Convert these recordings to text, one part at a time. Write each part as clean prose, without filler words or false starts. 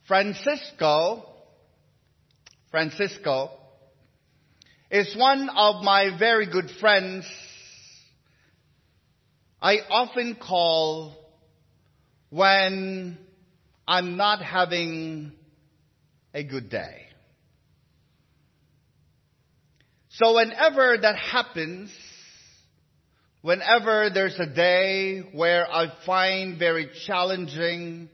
Francisco is one of my very good friends. I often call when I'm not having a good day. So whenever that happens, whenever there's a day where I find very challenging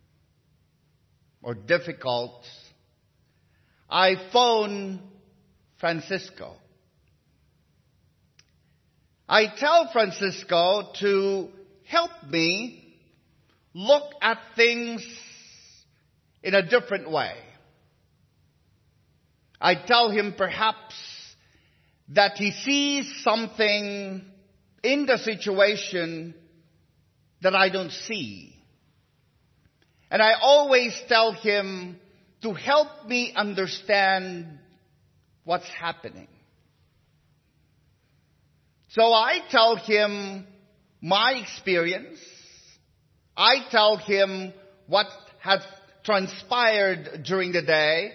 or difficult, I phone Francisco. I tell Francisco to help me look at things in a different way. I tell him perhaps that he sees something in the situation that I don't see. And I always tell him to help me understand what's happening. So I tell him my experience. I tell him what has transpired during the day.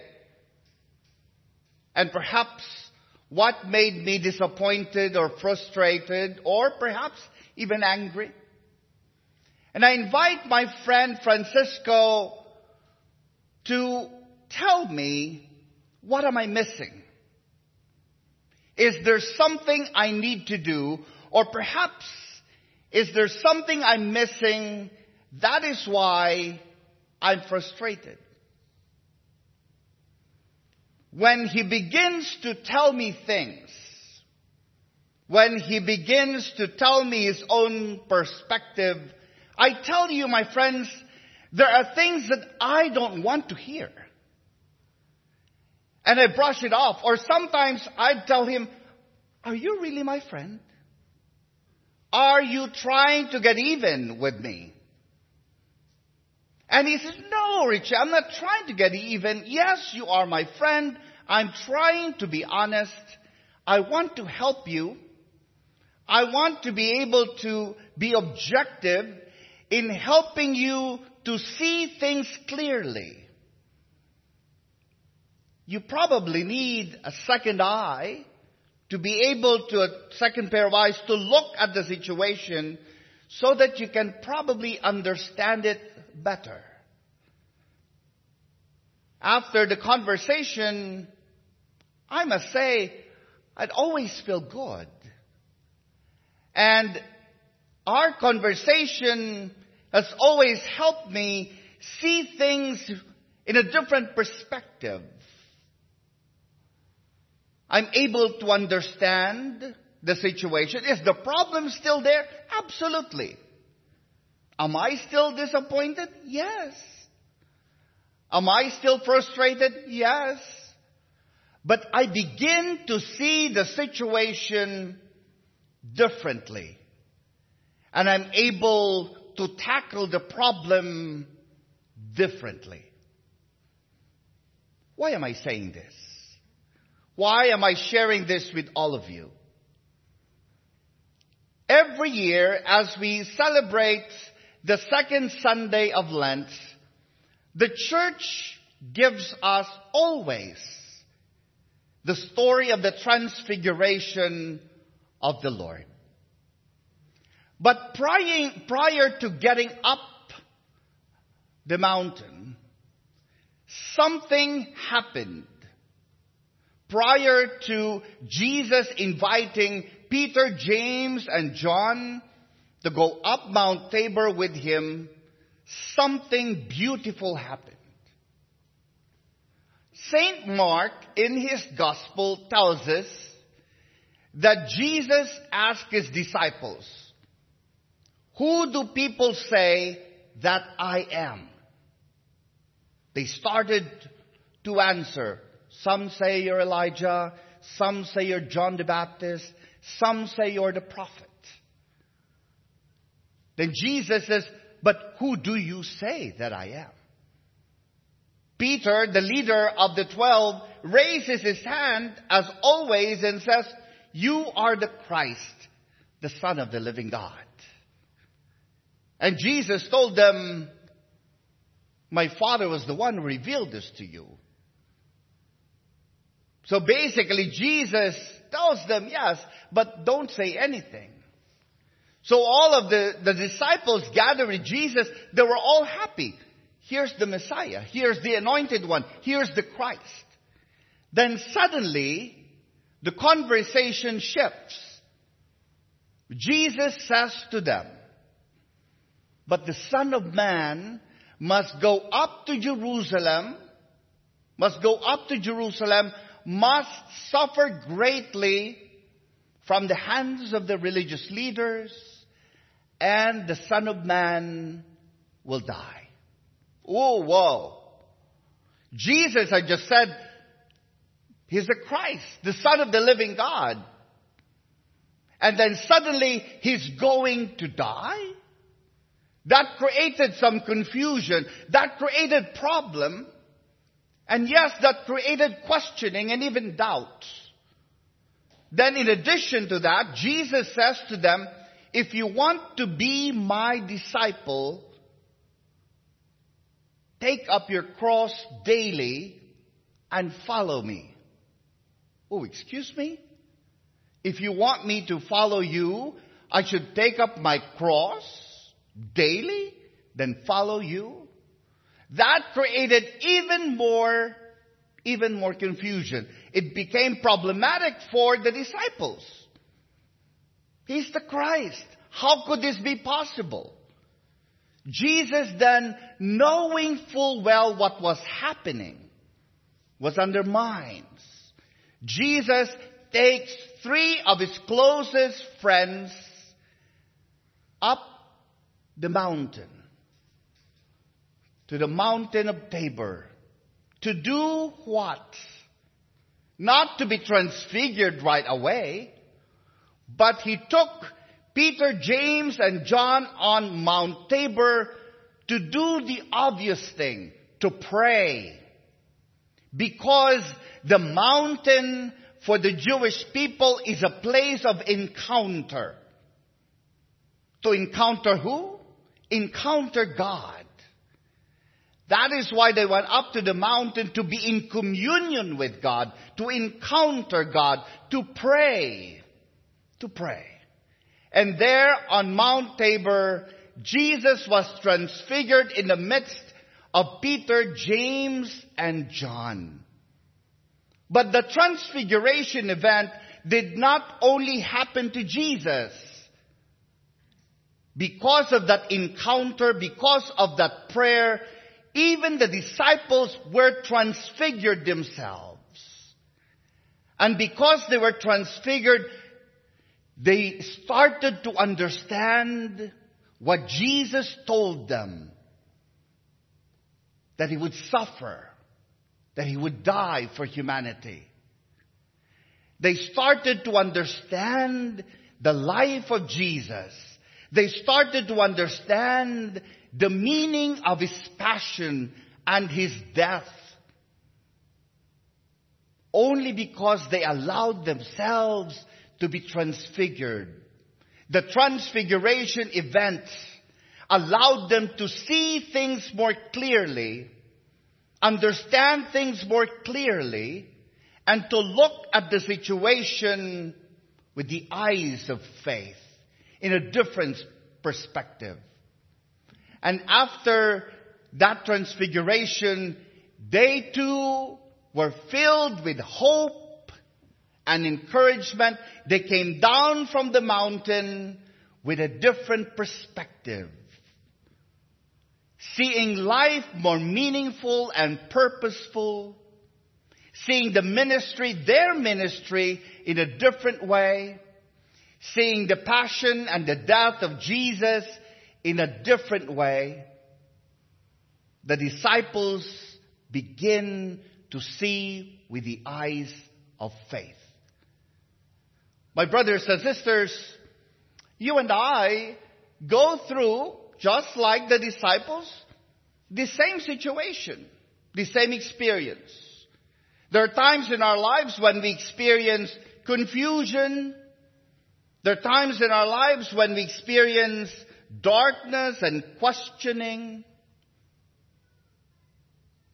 And perhaps what made me disappointed or frustrated or perhaps even angry. And I invite my friend Francisco to tell me, what am I missing? Is there something I need to do? Or perhaps, is there something I'm missing? That is why I'm frustrated. When he begins to tell me things, when he begins to tell me his own perspective, I tell you, my friends, there are things that I don't want to hear. And I brush it off. Or sometimes I tell him, are you really my friend? Are you trying to get even with me? And he says, no, Richie, I'm not trying to get even. Yes, you are my friend. I'm trying to be honest. I want to help you. I want to be able to be objective in helping you to see things clearly. You probably need a second eye to be able to, a second pair of eyes to look at the situation so that you can probably understand it better. After the conversation, I must say, I'd always feel good. And our conversation has always helped me see things in a different perspective. I'm able to understand the situation. Is the problem still there? Absolutely. Am I still disappointed? Yes. Am I still frustrated? Yes. But I begin to see the situation differently. And I'm able to tackle the problem differently. Why am I saying this? Why am I sharing this with all of you? Every year, as we celebrate the second Sunday of Lent, the church gives us always the story of the transfiguration of the Lord. But prior to getting up the mountain, something happened. Prior to Jesus inviting Peter, James, and John to go up Mount Tabor with him, something beautiful happened. Saint Mark, in his gospel, tells us that Jesus asked his disciples, "Who do people say that I am?" They started to answer. Some say you're Elijah. Some say you're John the Baptist. Some say you're the prophet. Then Jesus says, "But who do you say that I am?" Peter, the leader of the 12, raises his hand as always and says, "You are the Christ, the Son of the living God." And Jesus told them, My Father was the one who revealed this to you. So basically, Jesus tells them, yes, but don't say anything. So all of the disciples gathered with Jesus. They were all happy. Here's the Messiah. Here's the Anointed One. Here's the Christ. Then suddenly, the conversation shifts. Jesus says to them, but the Son of Man must go up to Jerusalem, must suffer greatly from the hands of the religious leaders, and the Son of Man will die. Oh, whoa. Jesus, I just said, He's the Christ, the Son of the living God. And then suddenly, He's going to die? That created some confusion. That created problem. And yes, that created questioning and even doubt. Then in addition to that, Jesus says to them, if you want to be my disciple, take up your cross daily and follow me. Oh, excuse me? If you want me to follow you, I should take up my cross daily, then follow you? That created even more confusion. It became problematic for the disciples. He's the Christ. How could this be possible? Jesus then, knowing full well what was happening, was undermined. Jesus takes 3 of His closest friends up the mountain, to the mountain of Tabor. To do what? Not to be transfigured right away, but He took Peter, James, and John on Mount Tabor to do the obvious thing, to pray. Because the mountain for the Jewish people is a place of encounter. To encounter who? Encounter God. That is why they went up to the mountain, to be in communion with God, to encounter God, to pray. To pray. And there on Mount Tabor, Jesus was transfigured in the midst of Peter, James, and John. But the transfiguration event did not only happen to Jesus. Because of that encounter, because of that prayer, even the disciples were transfigured themselves. And because they were transfigured, they started to understand what Jesus told them. That He would suffer. That He would die for humanity. They started to understand the life of Jesus. They started to understand the meaning of His passion and His death. Only because they allowed themselves to be transfigured. The transfiguration event allowed them to see things more clearly, understand things more clearly, and to look at the situation with the eyes of faith in a different perspective. And after that transfiguration, they too were filled with hope and encouragement. They came down from the mountain with a different perspective, seeing life more meaningful and purposeful, seeing the ministry, their ministry, in a different way, seeing the passion and the death of Jesus in a different way. The disciples begin to see with the eyes of faith. My brothers and sisters, you and I go through, just like the disciples, the same situation, the same experience. There are times in our lives when we experience confusion. There are times in our lives when we experience darkness and questioning.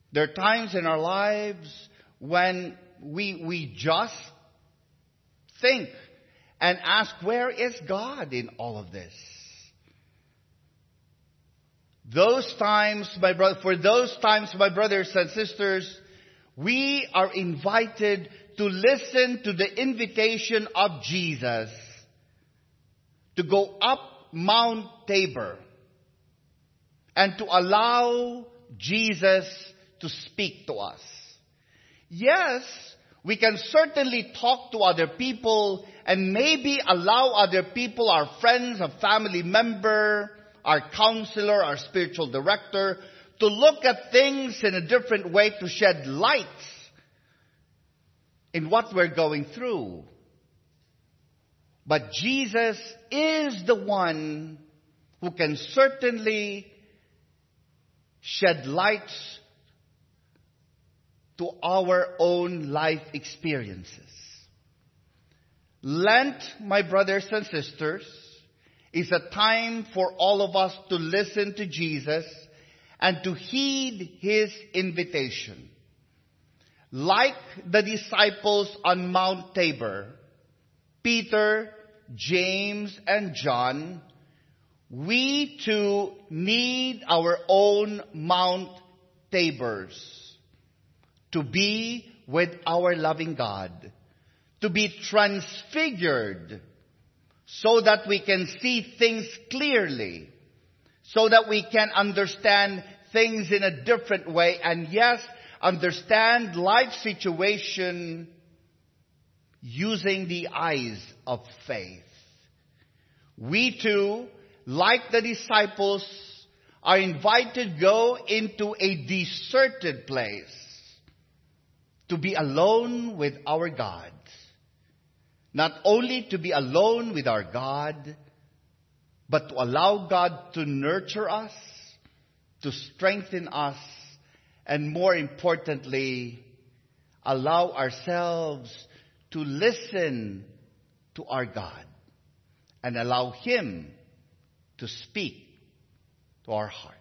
There are times in our lives when we just think and ask, where is God in all of this? For those times, my brothers and sisters, we are invited to listen to the invitation of Jesus to go up Mount Tabor and to allow Jesus to speak to us. Yes, we can certainly talk to other people and maybe allow other people, our friends, a family member, our counselor, our spiritual director, to look at things in a different way, to shed light in what we're going through. But Jesus is the one who can certainly shed light to our own life experiences. Lent, my brothers and sisters, is a time for all of us to listen to Jesus and to heed His invitation. Like the disciples on Mount Tabor, Peter, James, and John, we too need our own Mount Tabors to be with our loving God, to be transfigured so that we can see things clearly, so that we can understand things in a different way, and yes, understand life situation using the eyes of faith. We too, like the disciples, are invited to go into a deserted place to be alone with our God. Not only to be alone with our God, but to allow God to nurture us, to strengthen us, and more importantly, allow ourselves to listen to our God and allow Him to speak to our heart.